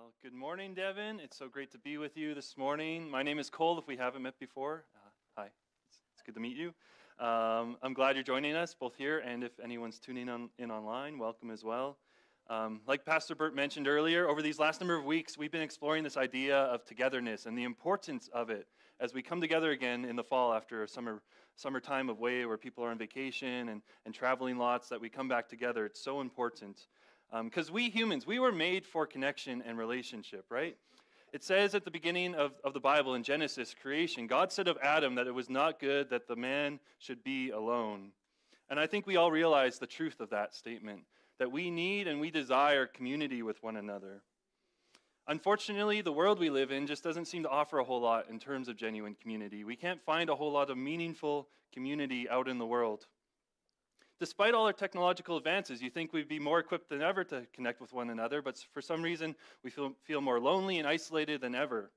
Well, good morning, Devin. It's so great to be with you this morning. My name is Cole, if we haven't met before. Hi, it's good to meet you. I'm glad you're joining us, both here and if anyone's tuning in online, welcome as well. Like Pastor Bert mentioned earlier, over these last number of weeks, we've been exploring this idea of togetherness and the importance of it as we come together again in the fall after a summertime away where people are on vacation and traveling lots, that we come back together. It's so important. Because we humans, we were made for connection and relationship, right? It says at the beginning of the Bible in Genesis, creation, God said of Adam that it was not good that the man should be alone. And I think we all realize the truth of that statement, that we need and we desire community with one another. Unfortunately, the world we live in just doesn't seem to offer a whole lot in terms of genuine community. We can't find a whole lot of meaningful community out in the world. Despite all our technological advances, you think we'd be more equipped than ever to connect with one another, but for some reason, we feel more lonely and isolated than ever.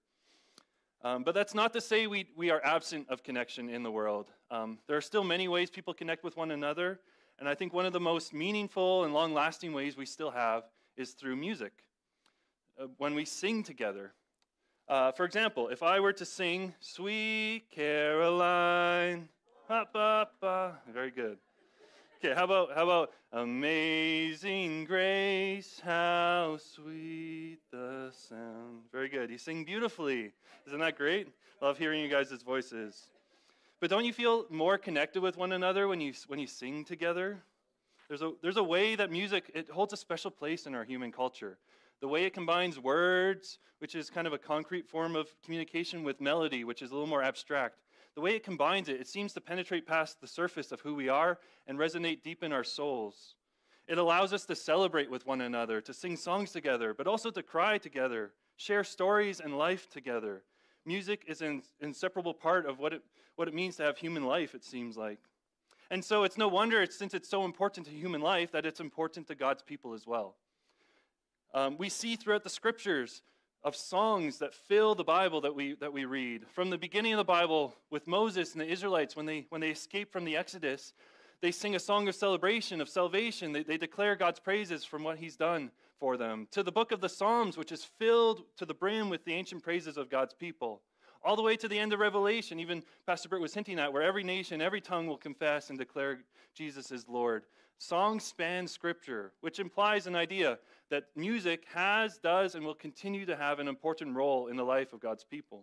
But that's not to say we are absent of connection in the world. There are still many ways people connect with one another, and I think one of the most meaningful and long-lasting ways we still have is through music, when we sing together. For example, if I were to sing, "Sweet Caroline," ba, ba, ba, very good. Okay, how about "Amazing Grace, how sweet the sound." Very good. You sing beautifully. Isn't that great? Love hearing you guys' voices. But don't you feel more connected with one another when you sing together? There's a way that music, it holds a special place in our human culture. The way it combines words, which is kind of a concrete form of communication, with melody, which is a little more abstract. The way it combines it seems to penetrate past the surface of who we are and resonate deep in our souls. It allows us to celebrate with one another, to sing songs together, but also to cry together, share stories and life together. Music is an inseparable part of what it means to have human life, it seems like. And so it's no wonder, since it's so important to human life, that it's important to God's people as well. We see throughout the scriptures of songs that fill the Bible that we read. From the beginning of the Bible, with Moses and the Israelites, when they escape from the Exodus, they sing a song of celebration, of salvation. They declare God's praises from what he's done for them. To the book of the Psalms, which is filled to the brim with the ancient praises of God's people. All the way to the end of Revelation, even Pastor Bert was hinting at, where every nation, every tongue will confess and declare Jesus is Lord. Songs span Scripture, which implies an idea that music has, does, and will continue to have an important role in the life of God's people.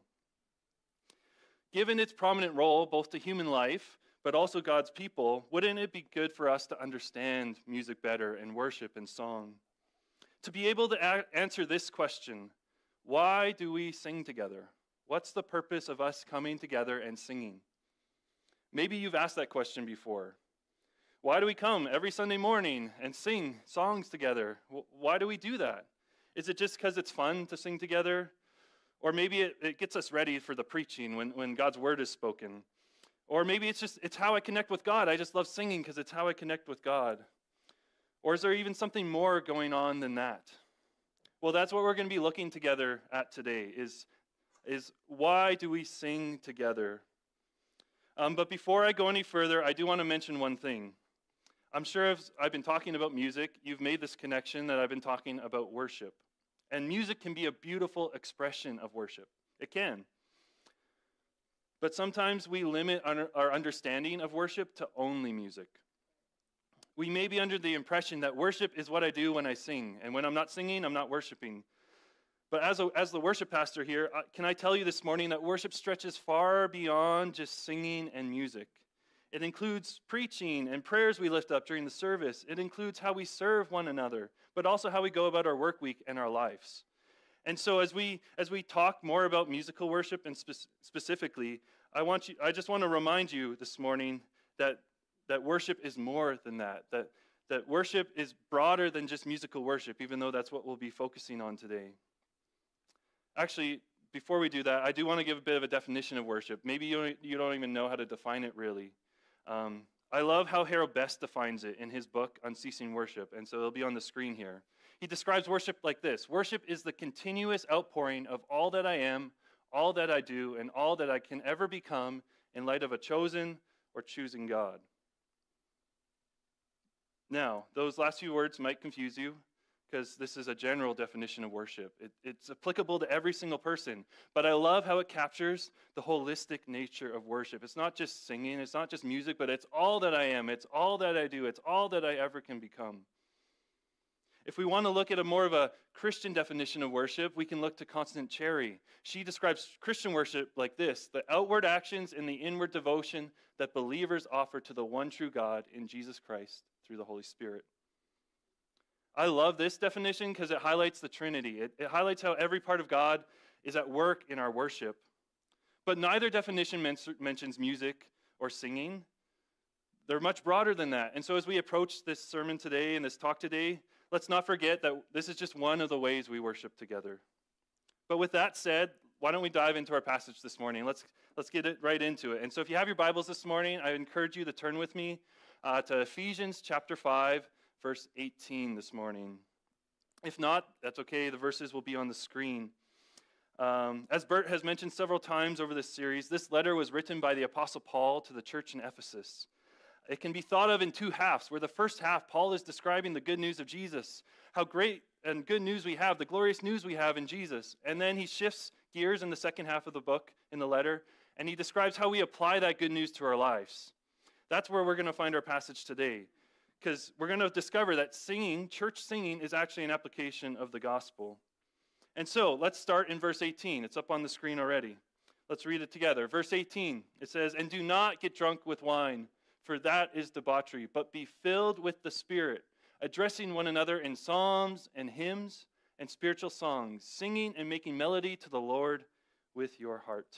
Given its prominent role both to human life, but also God's people, wouldn't it be good for us to understand music better and worship and song? To be able to answer this question, why do we sing together? What's the purpose of us coming together and singing? Maybe you've asked that question before. Why do we come every Sunday morning and sing songs together? Why do we do that? Is it just because it's fun to sing together? Or maybe it gets us ready for the preaching when God's word is spoken. Or maybe it's how I connect with God. I just love singing because it's how I connect with God. Or is there even something more going on than that? Well, that's what we're going to be looking together at today, is why do we sing together? But before I go any further, I do want to mention one thing. I'm sure as I've been talking about music, you've made this connection that I've been talking about worship. And music can be a beautiful expression of worship. It can. But sometimes we limit our understanding of worship to only music. We may be under the impression that worship is what I do when I sing, and when I'm not singing, I'm not worshiping. But as the worship pastor here, can I tell you this morning that worship stretches far beyond just singing and music. It includes preaching and prayers we lift up during the service. It includes how we serve one another, but also how we go about our work week and our lives. And so as we talk more about musical worship and specifically, I just want to remind you this morning that worship is more than that worship is broader than just musical worship, even though that's what we'll be focusing on today. Actually, before we do that, I do want to give a bit of a definition of worship. Maybe you don't even know how to define it really. I love how Harold Best defines it in his book, Unceasing Worship, and so it'll be on the screen here. He describes worship like this: worship is the continuous outpouring of all that I am, all that I do, and all that I can ever become in light of a chosen or choosing God. Now, those last few words might confuse you, because this is a general definition of worship. It's applicable to every single person. But I love how it captures the holistic nature of worship. It's not just singing, it's not just music, but it's all that I am, it's all that I do, it's all that I ever can become. If we want to look at a more of a Christian definition of worship, we can look to Constance Cherry. She describes Christian worship like this: the outward actions and the inward devotion that believers offer to the one true God in Jesus Christ through the Holy Spirit. I love this definition because it highlights the Trinity. It highlights how every part of God is at work in our worship. But neither definition mentions music or singing. They're much broader than that. And so as we approach this sermon today and this talk today, let's not forget that this is just one of the ways we worship together. But with that said, why don't we dive into our passage this morning? Let's get it right into it. And so if you have your Bibles this morning, I encourage you to turn with me to Ephesians chapter 5, verse 18 this morning. If not, that's okay. The verses will be on the screen. As Bert has mentioned several times over this series, this letter was written by the Apostle Paul to the church in Ephesus. It can be thought of in two halves, where the first half, Paul is describing the good news of Jesus, how great and good news we have, the glorious news we have in Jesus. And then he shifts gears in the second half of the book, in the letter, and he describes how we apply that good news to our lives. That's where we're going to find our passage today, because we're going to discover that singing, church singing, is actually an application of the gospel. And so let's start in verse 18. It's up on the screen already. Let's read it together. Verse 18, it says, "And do not get drunk with wine, for that is debauchery, but be filled with the Spirit, addressing one another in psalms and hymns and spiritual songs, singing and making melody to the Lord with your heart."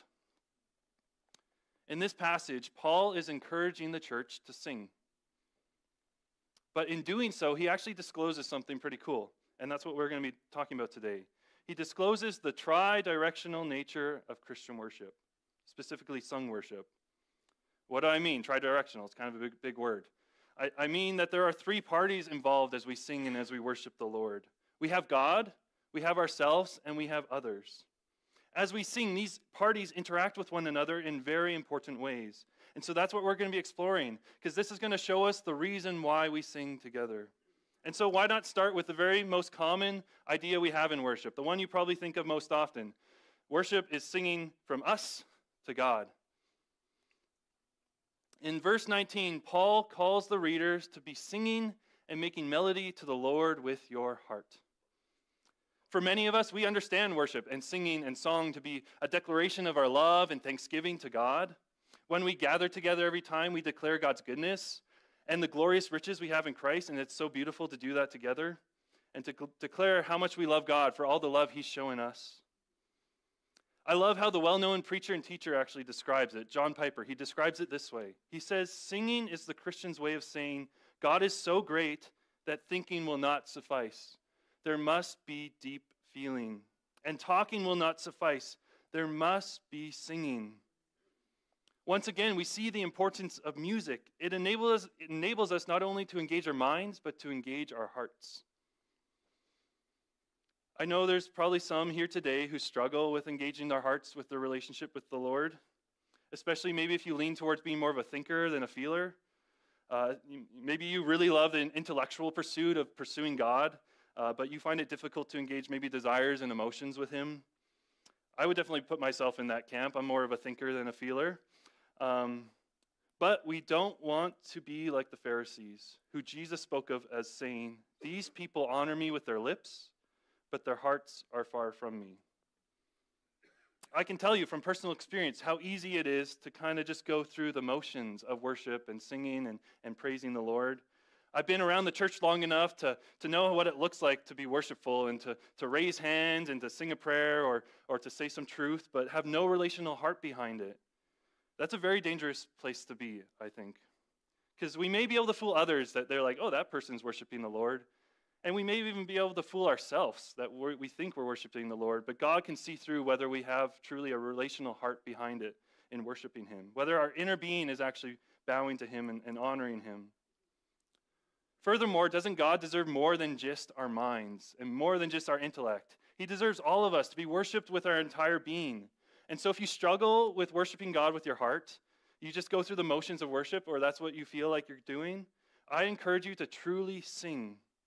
In this passage, Paul is encouraging the church to sing. But in doing so, he actually discloses something pretty cool, and that's what we're going to be talking about today. He discloses the tri-directional nature of Christian worship, specifically sung worship. What do I mean, tri-directional? It's kind of a big word. I mean that there are three parties involved as we sing and as we worship the Lord. We have God, we have ourselves, and we have others. As we sing, these parties interact with one another in very important ways. And so that's what we're going to be exploring, because this is going to show us the reason why we sing together. And so why not start with the very most common idea we have in worship, the one you probably think of most often. Worship is singing from us to God. In verse 19, Paul calls the readers to be singing and making melody to the Lord with your heart. For many of us, we understand worship and singing and song to be a declaration of our love and thanksgiving to God. When we gather together every time, we declare God's goodness and the glorious riches we have in Christ, and it's so beautiful to do that together and to declare how much we love God for all the love He's showing us. I love how the well-known preacher and teacher actually describes it. John Piper, he describes it this way. He says, "Singing is the Christian's way of saying, God is so great that thinking will not suffice. There must be deep feeling. And talking will not suffice. There must be singing." Once again, we see the importance of music. It enables us not only to engage our minds, but to engage our hearts. I know there's probably some here today who struggle with engaging their hearts with their relationship with the Lord, especially maybe if you lean towards being more of a thinker than a feeler. Maybe you really love the intellectual pursuit of pursuing God, but you find it difficult to engage maybe desires and emotions with Him. I would definitely put myself in that camp. I'm more of a thinker than a feeler. But we don't want to be like the Pharisees, who Jesus spoke of as saying, "These people honor me with their lips, but their hearts are far from me." I can tell you from personal experience how easy it is to kind of just go through the motions of worship and singing and praising the Lord. I've been around the church long enough to know what it looks like to be worshipful and to raise hands and to sing a prayer or to say some truth, but have no relational heart behind it. That's a very dangerous place to be, I think. Because we may be able to fool others that they're like, "Oh, that person's worshiping the Lord." And we may even be able to fool ourselves that we think we're worshiping the Lord, but God can see through whether we have truly a relational heart behind it in worshiping Him, whether our inner being is actually bowing to Him and honoring Him. Furthermore, doesn't God deserve more than just our minds and more than just our intellect? He deserves all of us to be worshiped with our entire being. And so if you struggle with worshiping God with your heart, you just go through the motions of worship, or that's what you feel like you're doing, I encourage you to truly sing.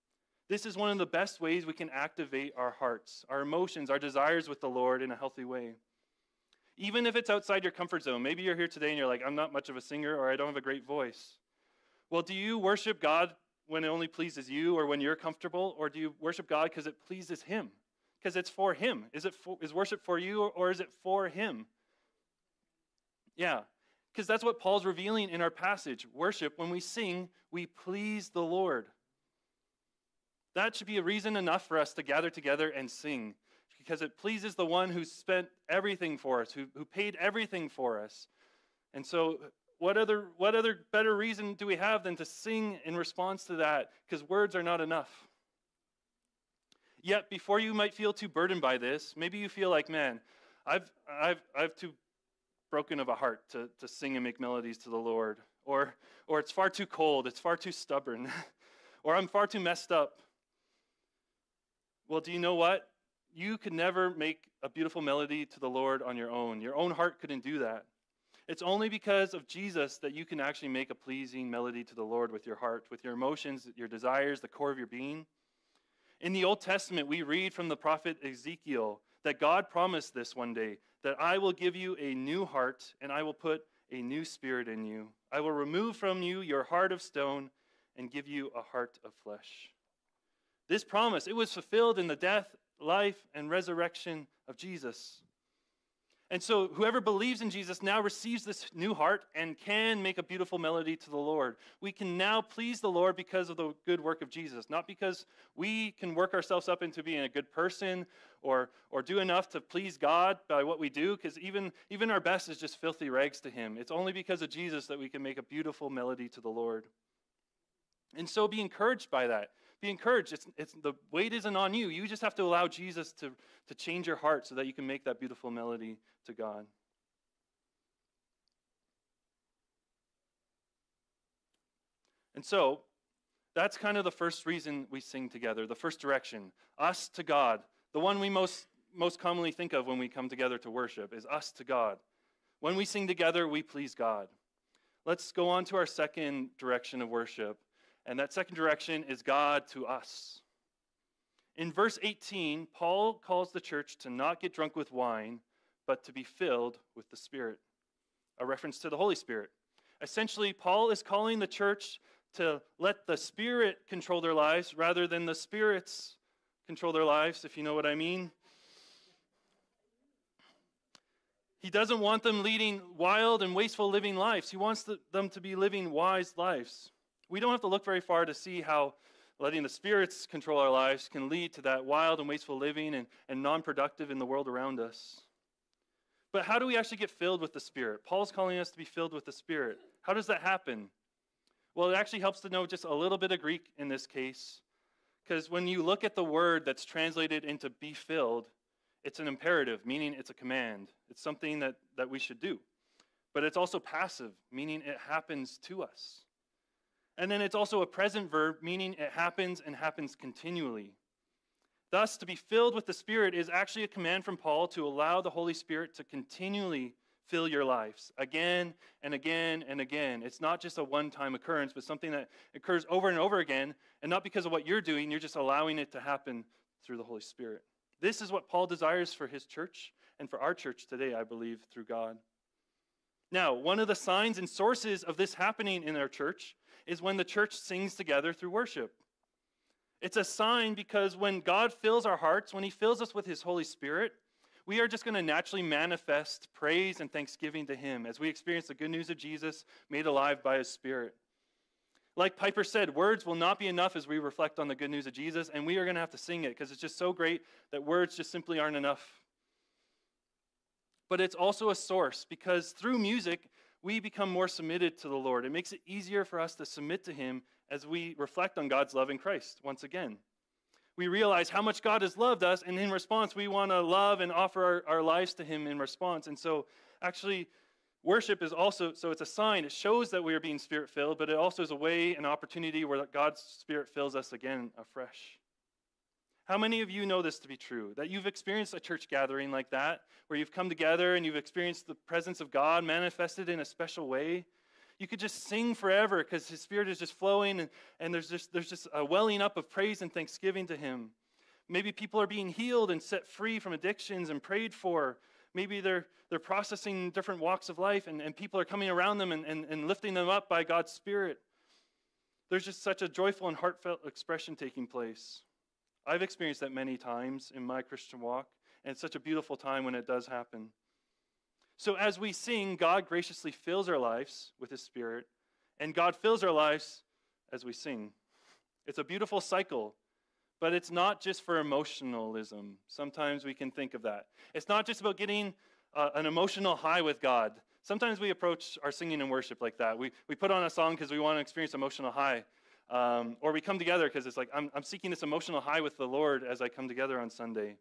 This is one of the best ways we can activate our hearts, our emotions, our desires with the Lord in a healthy way. Even if it's outside your comfort zone. Maybe you're here today and you're like, I'm not much of a singer, or I don't have a great voice. Well, do you worship God when it only pleases you or when you're comfortable? Or do you worship God because it pleases Him? Because it's for Him. Is worship for you or is it for Him? Yeah, because that's what Paul's revealing in our passage. Worship, when we sing, we please the Lord. That should be a reason enough for us to gather together and sing, because it pleases the one who spent everything for us, who paid everything for us. And so what other better reason do we have than to sing in response to that? Because words are not enough. Yet, before you might feel too burdened by this, maybe you feel like, man, I've too broken of a heart to sing and make melodies to the Lord. Or it's far too cold, it's far too stubborn. Or I'm far too messed up. Well, do you know what? You could never make a beautiful melody to the Lord on your own. Your own heart couldn't do that. It's only because of Jesus that you can actually make a pleasing melody to the Lord with your heart, with your emotions, your desires, the core of your being. In the Old Testament, we read from the prophet Ezekiel that God promised this one day, that I will give you a new heart and I will put a new spirit in you. I will remove from you your heart of stone and give you a heart of flesh. This promise, it was fulfilled in the death, life, and resurrection of Jesus. And so whoever believes in Jesus now receives this new heart and can make a beautiful melody to the Lord. We can now please the Lord because of the good work of Jesus, not because we can work ourselves up into being a good person or do enough to please God by what we do, because even our best is just filthy rags to Him. It's only because of Jesus that we can make a beautiful melody to the Lord. And so be encouraged by that. Be encouraged. It's the weight isn't on you. You just have to allow Jesus to change your heart so that you can make that beautiful melody to God. And so that's kind of the first reason we sing together, the first direction. Us to God. The one we most commonly think of when we come together to worship is us to God. When we sing together, we please God. Let's go on to our second direction of worship. And that second direction is God to us. In verse 18, Paul calls the church to not get drunk with wine, but to be filled with the Spirit, a reference to the Holy Spirit. Essentially, Paul is calling the church to let the Spirit control their lives rather than the spirits control their lives, if you know what I mean. He doesn't want them leading wild and wasteful living lives. He wants them to be living wise lives. We don't have to look very far to see how letting the spirits control our lives can lead to that wild and wasteful living and non-productive in the world around us. But how do we actually get filled with the Spirit? Paul's calling us to be filled with the Spirit. How does that happen? Well, it actually helps to know just a little bit of Greek in this case, because when you look at the word that's translated into be filled, it's an imperative, meaning it's a command. It's something that we should do. But it's also passive, meaning it happens to us. And then it's also a present verb, meaning it happens and happens continually. Thus, to be filled with the Spirit is actually a command from Paul to allow the Holy Spirit to continually fill your lives again and again and again. It's not just a one-time occurrence, but something that occurs over and over again, and not because of what you're doing, you're just allowing it to happen through the Holy Spirit. This is what Paul desires for his church and for our church today, I believe, through God. Now, one of the signs and sources of this happening in our church is when the church sings together through worship. It's a sign because when God fills our hearts, when He fills us with His Holy Spirit, we are just going to naturally manifest praise and thanksgiving to Him as we experience the good news of Jesus made alive by His Spirit. Like Piper said, words will not be enough as we reflect on the good news of Jesus, and we are going to have to sing it because it's just so great that words just simply aren't enough. But it's also a source because through music, we become more submitted to the Lord. It makes it easier for us to submit to Him as we reflect on God's love in Christ once again. We realize how much God has loved us, and in response, we want to love and offer our lives to Him in response. And so, actually, worship is also, so it's a sign. It shows that we are being Spirit-filled, but it also is a way, an opportunity where God's Spirit fills us again afresh. How many of you know this to be true? That you've experienced a church gathering like that, where you've come together and you've experienced the presence of God manifested in a special way? You could just sing forever because his Spirit is just flowing, and there's just a welling up of praise and thanksgiving to him. Maybe people are being healed and set free from addictions and prayed for. Maybe they're processing different walks of life, and people are coming around them and lifting them up by God's Spirit. There's just such a joyful and heartfelt expression taking place. I've experienced that many times in my Christian walk, and it's such a beautiful time when it does happen. So as we sing, God graciously fills our lives with his Spirit, and God fills our lives as we sing. It's a beautiful cycle, but it's not just for emotionalism. Sometimes we can think of that. It's not just about getting an emotional high with God. Sometimes we approach our singing and worship like that. We put on a song because we want to experience emotional high. Or we come together because it's like, I'm seeking this emotional high with the Lord as I come together on Sunday.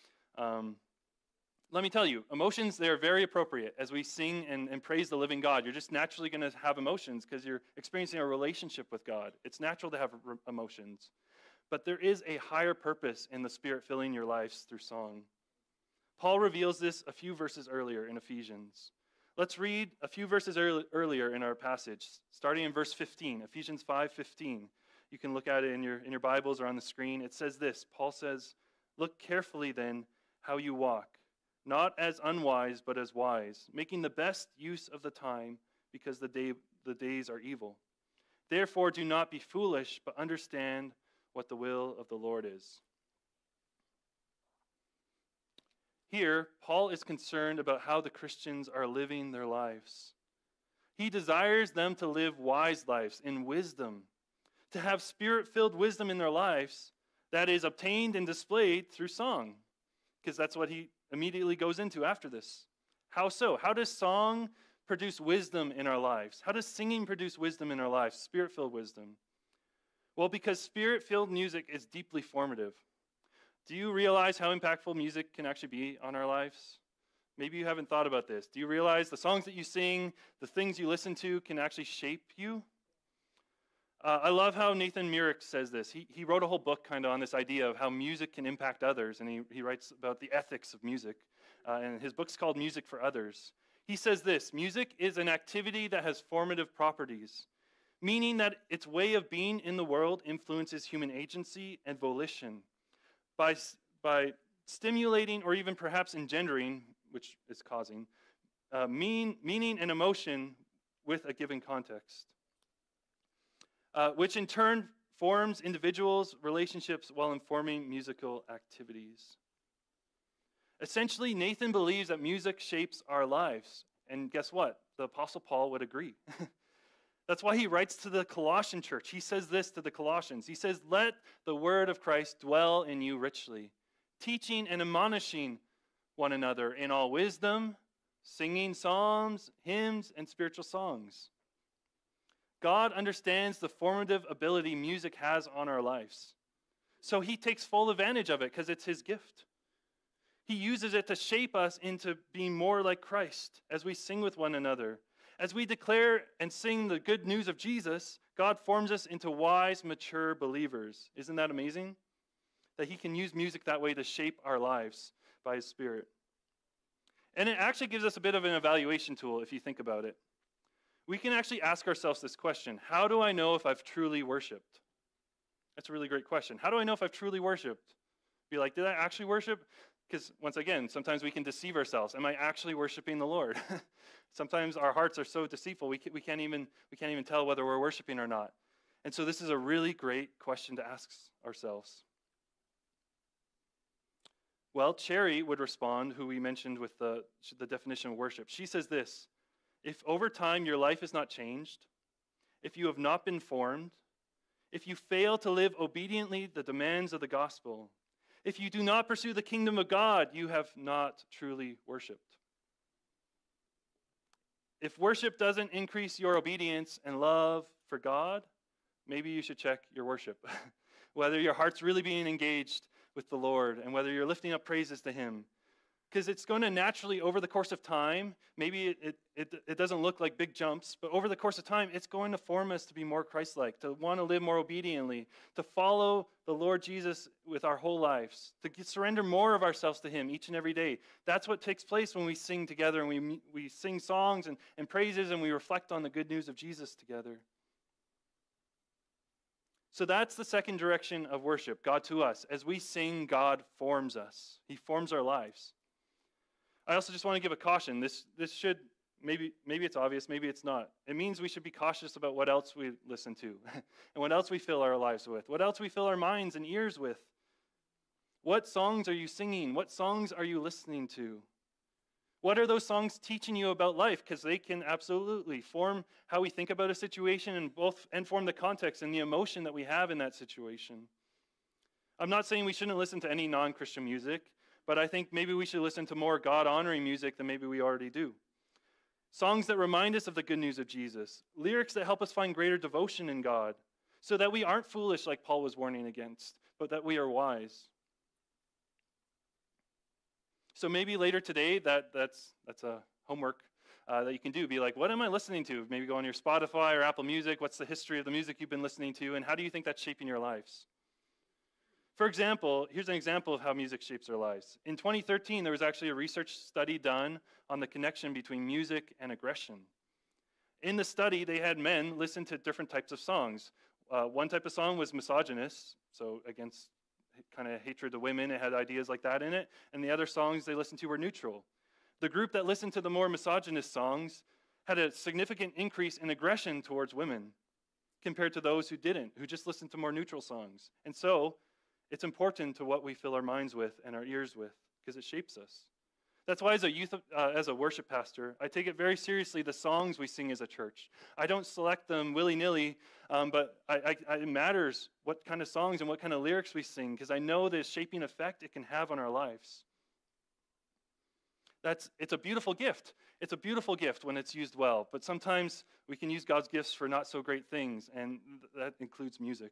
Let me tell you, emotions, they are very appropriate as we sing and praise the living God. You're just naturally going to have emotions because you're experiencing a relationship with God. It's natural to have emotions. But there is a higher purpose in the Spirit filling your lives through song. Paul reveals this a few verses earlier in Ephesians. Let's read a few verses earlier in our passage, starting in verse 15, Ephesians 5:15. You can look at it in your Bibles or on the screen. It says this, Paul says, "Look carefully then how you walk, not as unwise but as wise, making the best use of the time because the days are evil. Therefore do not be foolish, but understand what the will of the Lord is." Here, Paul is concerned about how the Christians are living their lives. He desires them to live wise lives in wisdom, to have Spirit-filled wisdom in their lives that is obtained and displayed through song, because that's what he immediately goes into after this. How so? How does song produce wisdom in our lives? How does singing produce wisdom in our lives, Spirit-filled wisdom? Well, because Spirit-filled music is deeply formative. Do you realize how impactful music can actually be on our lives? Maybe you haven't thought about this. Do you realize the songs that you sing, the things you listen to can actually shape you? I love how Nathan Murick says this. He wrote a whole book kind of on this idea of how music can impact others, and he writes about the ethics of music. And his book's called Music for Others. He says this, "Music is an activity that has formative properties, meaning that its way of being in the world influences human agency and volition. By stimulating or even perhaps engendering, which is causing, meaning and emotion with a given context, which in turn forms individuals' relationships while informing musical activities." Essentially, Nathan believes that music shapes our lives. And guess what? The Apostle Paul would agree. That's why he writes to the Colossian church. He says this to the Colossians. He says, "Let the word of Christ dwell in you richly, teaching and admonishing one another in all wisdom, singing psalms, hymns, and spiritual songs." God understands the formative ability music has on our lives. So he takes full advantage of it because it's his gift. He uses it to shape us into being more like Christ as we sing with one another. As we declare and sing the good news of Jesus, God forms us into wise, mature believers. Isn't that amazing? That he can use music that way to shape our lives by his Spirit. And it actually gives us a bit of an evaluation tool if you think about it. We can actually ask ourselves this question: how do I know if I've truly worshiped? That's a really great question. How do I know if I've truly worshiped? Be like, did I actually worship? Because once again, sometimes we can deceive ourselves. Am I actually worshiping the Lord? Sometimes our hearts are so deceitful we can't even tell whether we're worshiping or not. And so this is a really great question to ask ourselves. Well, Cherry would respond, who we mentioned with the definition of worship. She says this: if over time your life is not changed, if you have not been formed, if you fail to live obediently the demands of the gospel, if you do not pursue the kingdom of God, you have not truly worshiped. If worship doesn't increase your obedience and love for God, maybe you should check your worship. Whether your heart's really being engaged with the Lord and whether you're lifting up praises to him. because it's going to naturally, over the course of time, maybe it doesn't look like big jumps, but over the course of time, it's going to form us to be more Christ-like, to want to live more obediently, to follow the Lord Jesus with our whole lives, to surrender more of ourselves to him each and every day. That's what takes place when we sing together and we sing songs and praises and we reflect on the good news of Jesus together. So that's the second direction of worship, God to us. As we sing, God forms us. He forms our lives. I also just want to give a caution. This should, maybe it's obvious, maybe it's not. It means we should be cautious about what else we listen to and what else we fill our lives with, what else we fill our minds and ears with. What songs are you singing? What songs are you listening to? What are those songs teaching you about life? Because they can absolutely form how we think about a situation and form the context and the emotion that we have in that situation. I'm not saying we shouldn't listen to any non-Christian music, but I think maybe we should listen to more God-honoring music than maybe we already do. Songs that remind us of the good news of Jesus. Lyrics that help us find greater devotion in God, so that we aren't foolish like Paul was warning against, but that we are wise. So maybe later today, that's a homework that you can do. Be like, what am I listening to? Maybe go on your Spotify or Apple Music. What's the history of the music you've been listening to, and how do you think that's shaping your lives? For example, here's an example of how music shapes our lives. In 2013, there was actually a research study done on the connection between music and aggression. In the study, they had men listen to different types of songs. One type of song was misogynist, so against kind of hatred to women. It had ideas like that in it. And the other songs they listened to were neutral. The group that listened to the more misogynist songs had a significant increase in aggression towards women compared to those who didn't, who just listened to more neutral songs. And so it's important to what we fill our minds with and our ears with, because it shapes us. That's why as a worship pastor, I take it very seriously the songs we sing as a church. I don't select them willy-nilly, but it matters what kind of songs and what kind of lyrics we sing, because I know the shaping effect it can have on our lives. It's a beautiful gift. It's a beautiful gift when it's used well, but sometimes we can use God's gifts for not so great things, and that includes music.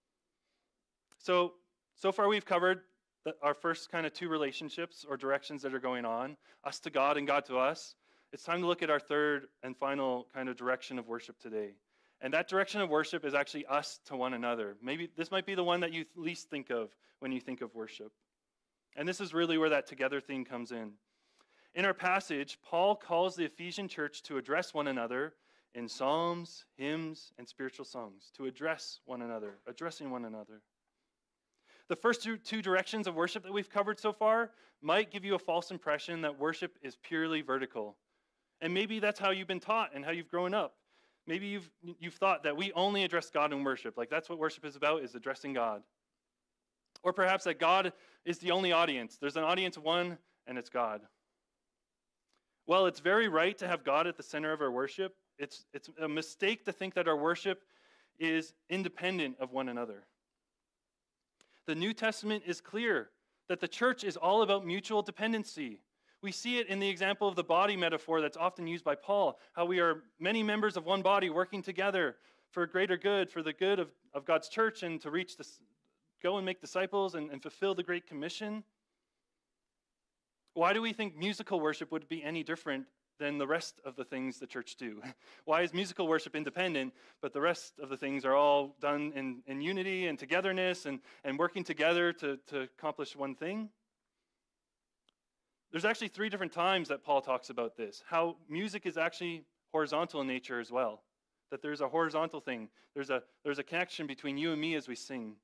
So far we've covered our first kind of two relationships or directions that are going on, us to God and God to us. It's time to look at our third and final kind of direction of worship today. And that direction of worship is actually us to one another. Maybe this might be the one that you least think of when you think of worship. And this is really where that together theme comes in. In our passage, Paul calls the Ephesian church to address one another in psalms, hymns, and spiritual songs, to address one another, addressing one another. The first two directions of worship that we've covered so far might give you a false impression that worship is purely vertical. And maybe that's how you've been taught and how you've grown up. Maybe you've thought that we only address God in worship. Like that's what worship is about, is addressing God. Or perhaps that God is the only audience. There's an audience of one, and it's God. Well, it's very right to have God at the center of our worship. It's a mistake to think that our worship is independent of one another. The New Testament is clear that the church is all about mutual dependency. We see it in the example of the body metaphor that's often used by Paul, how we are many members of one body working together for a greater good, for the good of God's church, and to go and make disciples and fulfill the Great Commission. Why do we think musical worship would be any different than the rest of the things the church do? Why is musical worship independent, but the rest of the things are all done in unity and togetherness and working together to accomplish one thing? There's actually 3 different times that Paul talks about this, how music is actually horizontal in nature as well, that there's a horizontal thing. There's a connection between you and me as we sing.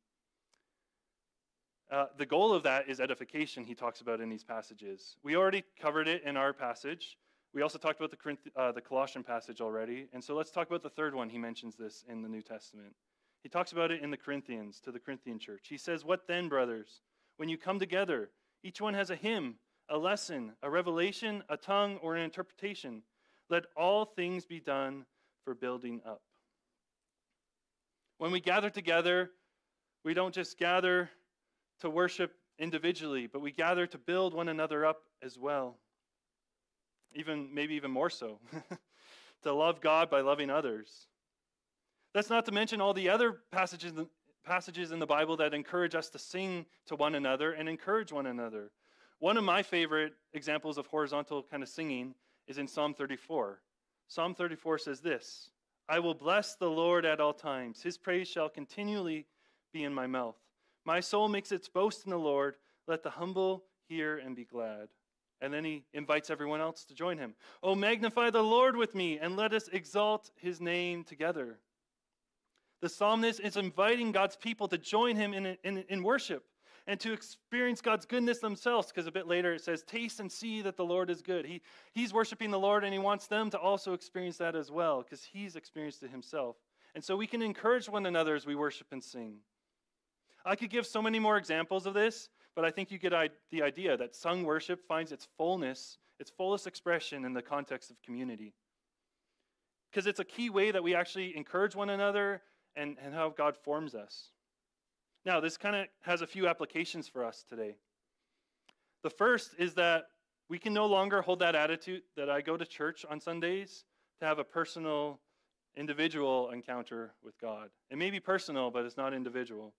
The goal of that is edification, he talks about in these passages. We already covered it in our passage. We also talked about the Colossian passage already. And so let's talk about the third one. He mentions this in the New Testament. He talks about it in the Corinthians, to the Corinthian church. He says, "What then, brothers? When you come together, each one has a hymn, a lesson, a revelation, a tongue, or an interpretation. Let all things be done for building up." When we gather together, we don't just gather to worship individually, but we gather to build one another up as well. Maybe even more so, to love God by loving others. That's not to mention all the other passages in the Bible that encourage us to sing to one another and encourage one another. One of my favorite examples of horizontal kind of singing is in Psalm 34. Psalm 34 says this, I will bless the Lord at all times. His praise shall continually be in my mouth. My soul makes its boast in the Lord. Let the humble hear and be glad. And then he invites everyone else to join him. Oh, magnify the Lord with me, and let us exalt his name together. The psalmist is inviting God's people to join him in worship and to experience God's goodness themselves, because a bit later it says, taste and see that the Lord is good. He's worshiping the Lord, and he wants them to also experience that as well, because he's experienced it himself. And so we can encourage one another as we worship and sing. I could give so many more examples of this, but I think you get the idea that sung worship finds its fullest expression in the context of community. Because it's a key way that we actually encourage one another and how God forms us. Now, this kind of has a few applications for us today. The first is that we can no longer hold that attitude that I go to church on Sundays to have a personal, individual encounter with God. It may be personal, but it's not individual.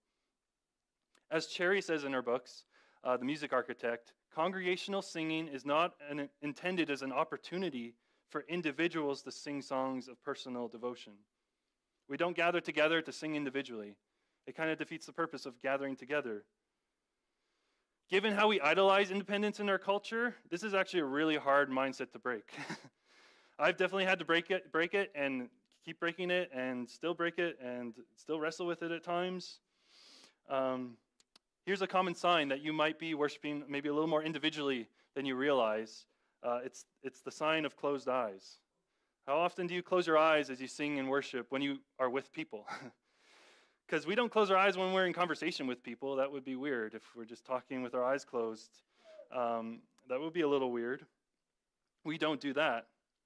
As Cherry says in her books, The Music Architect, congregational singing is not intended as an opportunity for individuals to sing songs of personal devotion. We don't gather together to sing individually. It kind of defeats the purpose of gathering together. Given how we idolize independence in our culture, this is actually a really hard mindset to break. I've definitely had to break it and keep breaking it and still break it and still wrestle with it at times. Here's a common sign that you might be worshiping maybe a little more individually than you realize. It's the sign of closed eyes. How often do you close your eyes as you sing and worship when you are with people? Because we don't close our eyes when we're in conversation with people. That would be weird if we're just talking with our eyes closed. That would be a little weird. We don't do that.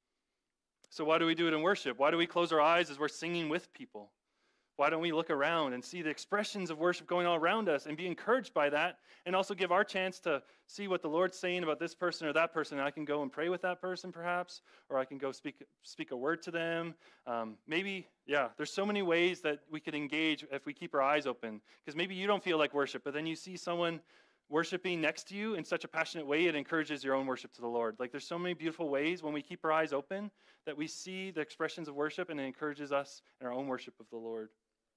So why do we do it in worship? Why do we close our eyes as we're singing with people? Why don't we look around and see the expressions of worship going all around us and be encouraged by that, and also give our chance to see what the Lord's saying about this person or that person? I can go and pray with that person perhaps, or I can go speak a word to them. There's so many ways that we could engage if we keep our eyes open, because maybe you don't feel like worship, but then you see someone worshiping next to you in such a passionate way, it encourages your own worship to the Lord. Like, there's so many beautiful ways when we keep our eyes open that we see the expressions of worship, and it encourages us in our own worship of the Lord.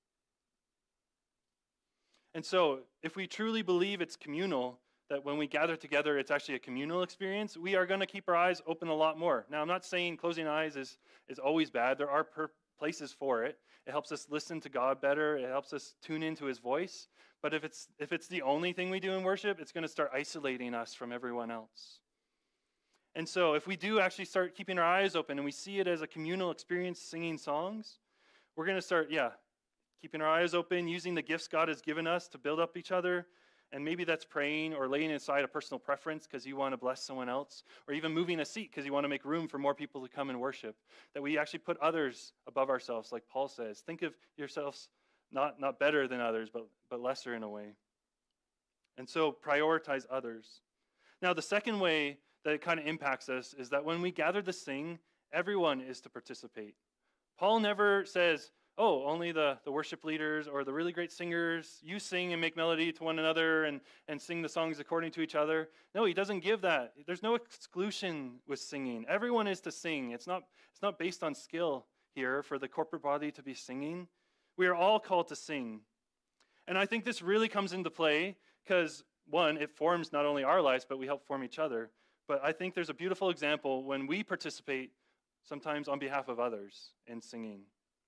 And so, if we truly believe it's communal, that when we gather together, it's actually a communal experience, we are going to keep our eyes open a lot more. Now, I'm not saying closing eyes is always bad. There are places for it. It helps us listen to God better. It helps us tune into his voice. But if it's the only thing we do in worship, it's going to start isolating us from everyone else. And so, if we do actually start keeping our eyes open and we see it as a communal experience singing songs, we're going to start, keeping our eyes open, using the gifts God has given us to build up each other. And maybe that's praying or laying aside a personal preference because you want to bless someone else, or even moving a seat because you want to make room for more people to come and worship. That we actually put others above ourselves, like Paul says. Think of yourselves not better than others, but lesser in a way. And so prioritize others. Now, the second way that it kind of impacts us is that when we gather to sing, everyone is to participate. Paul never says, oh, only the worship leaders or the really great singers, you sing and make melody to one another and sing the songs according to each other. No, he doesn't give that. There's no exclusion with singing. Everyone is to sing. It's not based on skill here for the corporate body to be singing. We are all called to sing. And I think this really comes into play because, one, it forms not only our lives, but we help form each other. But I think there's a beautiful example when we participate, sometimes on behalf of others, in singing.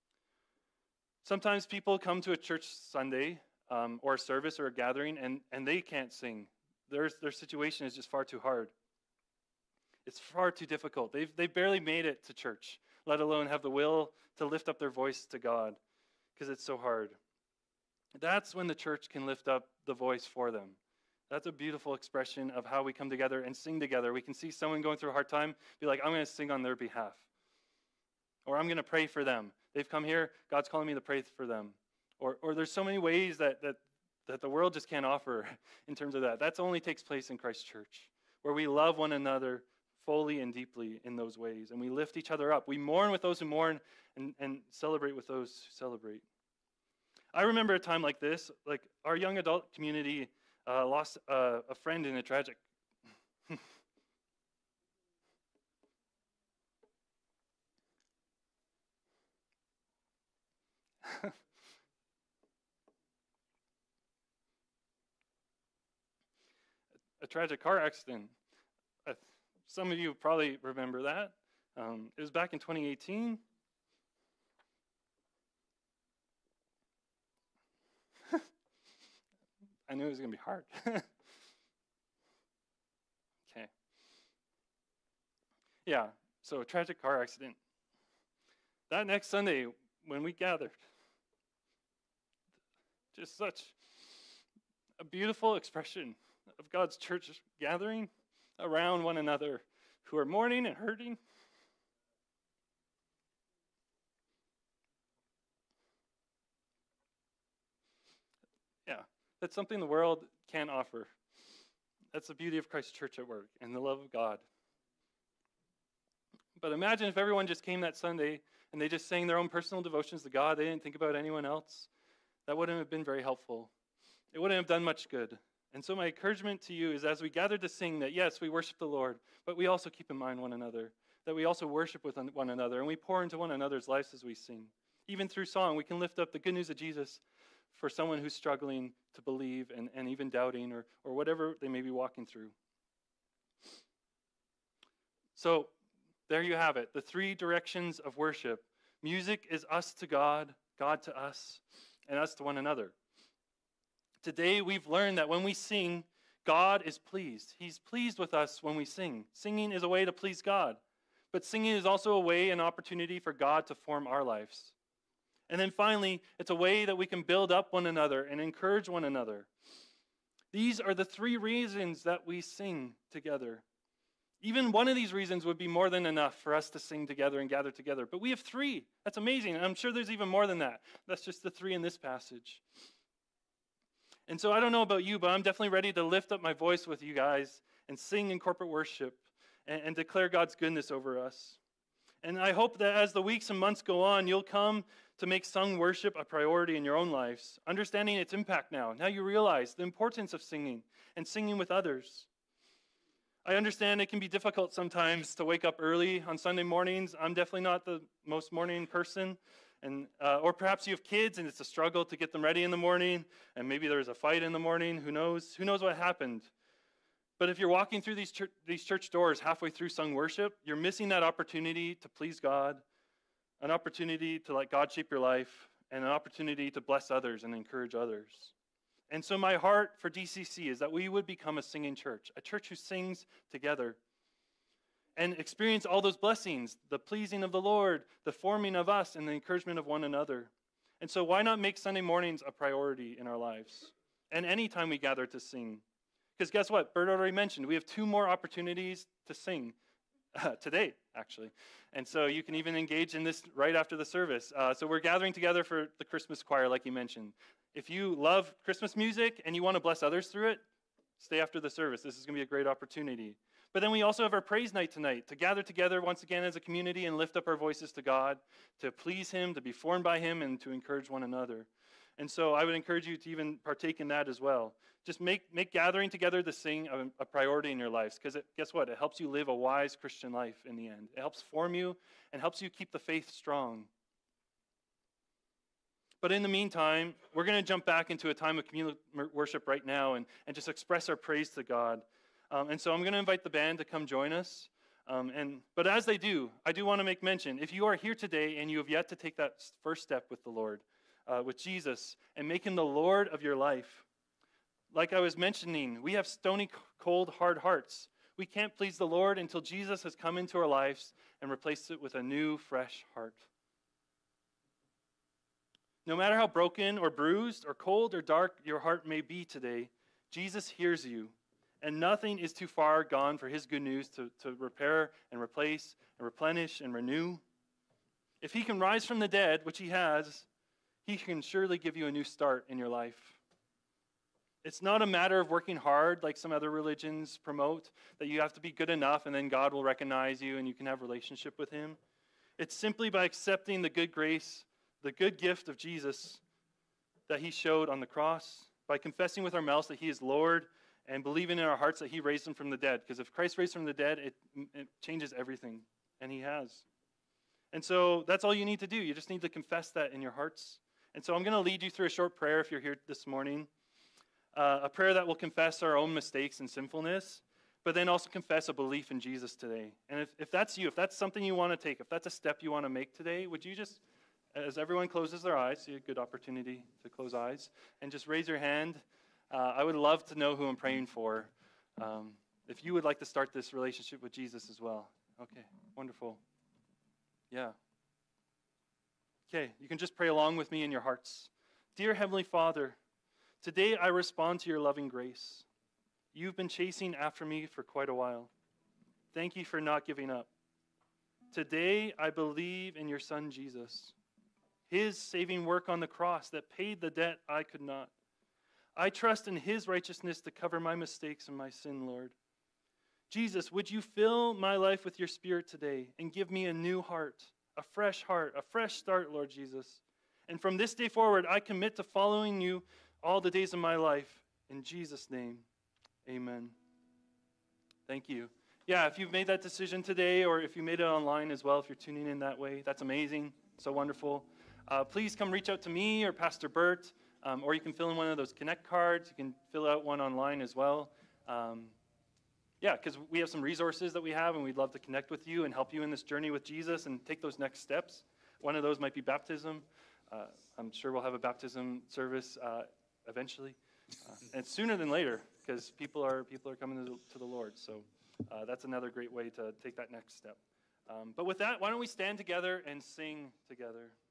Sometimes people come to a church Sunday or a service or a gathering and they can't sing. Their situation is just far too hard. It's far too difficult. They've barely made it to church, let alone have the will to lift up their voice to God, because it's so hard. That's when the church can lift up the voice for them. That's a beautiful expression of how we come together and sing together. We can see someone going through a hard time, be like, I'm going to sing on their behalf. Or I'm going to pray for them. They've come here, God's calling me to pray for them. Or there's so many ways that the world just can't offer in terms of that. That only takes place in Christ's church, where we love one another fully and deeply in those ways. And we lift each other up. We mourn with those who mourn and celebrate with those who celebrate. I remember a time like this, like our young adult community lost a friend in a tragic A tragic car accident. Uh, some of you probably remember that. It was back in 2018. I knew it was going to be hard. Okay. Yeah, so a tragic car accident. That next Sunday, when we gathered, just such a beautiful expression of God's church gathering around one another who are mourning and hurting. Yeah, that's something the world can't offer. That's the beauty of Christ's church at work and the love of God. But imagine if everyone just came that Sunday and they just sang their own personal devotions to God. They didn't think about anyone else. That wouldn't have been very helpful. It wouldn't have done much good. And so my encouragement to you is, as we gather to sing, that yes, we worship the Lord, but we also keep in mind one another, that we also worship with one another, and we pour into one another's lives as we sing. Even through song, we can lift up the good news of Jesus for someone who's struggling to believe and even doubting or whatever they may be walking through. So there you have it, the three directions of worship. Music is us to God, God to us, and us to one another. Today we've learned that when we sing, God is pleased. He's pleased with us when we sing. Singing is a way to please God, but singing is also a way, an opportunity for God to form our lives. And then finally, it's a way that we can build up one another and encourage one another. These are the three reasons that we sing together. Even one of these reasons would be more than enough for us to sing together and gather together. But we have three. That's amazing. And I'm sure there's even more than that. That's just the three in this passage. And so I don't know about you, but I'm definitely ready to lift up my voice with you guys and sing in corporate worship and declare God's goodness over us. And I hope that as the weeks and months go on, you'll come to make sung worship a priority in your own lives, understanding its impact now. Now you realize the importance of singing and singing with others. I understand it can be difficult sometimes to wake up early on Sunday mornings. I'm definitely not the most morning person. Or perhaps you have kids and it's a struggle to get them ready in the morning, and maybe there's a fight in the morning. Who knows? Who knows what happened? But if you're walking through these church doors halfway through sung worship, you're missing that opportunity to please God, an opportunity to let God shape your life, and an opportunity to bless others and encourage others. And so my heart for DCC is that we would become a singing church, a church who sings together and experience all those blessings, the pleasing of the Lord, the forming of us, and the encouragement of one another. And so why not make Sunday mornings a priority in our lives? And anytime we gather to sing. Because guess what? Bert already mentioned, we have 2 more opportunities to sing today, actually. And so you can even engage in this right after the service. So we're gathering together for the Christmas choir, like you mentioned. If you love Christmas music and you want to bless others through it, stay after the service. This is going to be a great opportunity. But then we also have our praise night tonight to gather together once again as a community and lift up our voices to God, to please Him, to be formed by Him, and to encourage one another. And so I would encourage you to even partake in that as well. Just make gathering together to sing a priority in your lives, because guess what? It helps you live a wise Christian life in the end. It helps form you and helps you keep the faith strong. But in the meantime, we're going to jump back into a time of communal worship right now and just express our praise to God. And so I'm going to invite the band to come join us. But as they do, I do want to make mention, if you are here today and you have yet to take that first step with the Lord, with Jesus, and make Him the Lord of your life, like I was mentioning, we have stony, cold, hard hearts. We can't please the Lord until Jesus has come into our lives and replaced it with a new, fresh heart. No matter how broken or bruised or cold or dark your heart may be today, Jesus hears you. And nothing is too far gone for His good news to repair and replace and replenish and renew. If He can rise from the dead, which He has, He can surely give you a new start in your life. It's not a matter of working hard like some other religions promote, that you have to be good enough and then God will recognize you and you can have a relationship with Him. It's simply by accepting the good grace, the good gift of Jesus that He showed on the cross, by confessing with our mouths that He is Lord and believing in our hearts that he raised him from the dead. Because if Christ raised from the dead, it changes everything, and he has. And so that's all you need to do. You just need to confess that in your hearts. And so I'm going to lead you through a short prayer if you're here this morning, a prayer that will confess our own mistakes and sinfulness, but then also confess a belief in Jesus today. And if that's you, if that's something you want to take, if that's a step you want to make today, would you just, as everyone closes their eyes, see a good opportunity to close eyes, and just raise your hand. I would love to know who I'm praying for. If you would like to start this relationship with Jesus as well. Okay, wonderful. Yeah. Okay, you can just pray along with me in your hearts. Dear Heavenly Father, today I respond to your loving grace. You've been chasing after me for quite a while. Thank you for not giving up. Today I believe in your Son Jesus, his saving work on the cross that paid the debt I could not. I trust in his righteousness to cover my mistakes and my sin, Lord. Jesus, would you fill my life with your Spirit today and give me a new heart, a fresh start, Lord Jesus. And from this day forward, I commit to following you all the days of my life. In Jesus' name, amen. Thank you. Yeah, if you've made that decision today, or if you made it online as well, if you're tuning in that way, that's amazing, so wonderful. Please come reach out to me or Pastor Bert, or you can fill in one of those Connect cards. You can fill out one online as well. Yeah, because we have some resources that we have, and we'd love to connect with you and help you in this journey with Jesus and take those next steps. One of those might be baptism. I'm sure we'll have a baptism service eventually, and sooner than later, because people are coming to the Lord. So that's another great way to take that next step. But with that, why don't we stand together and sing together?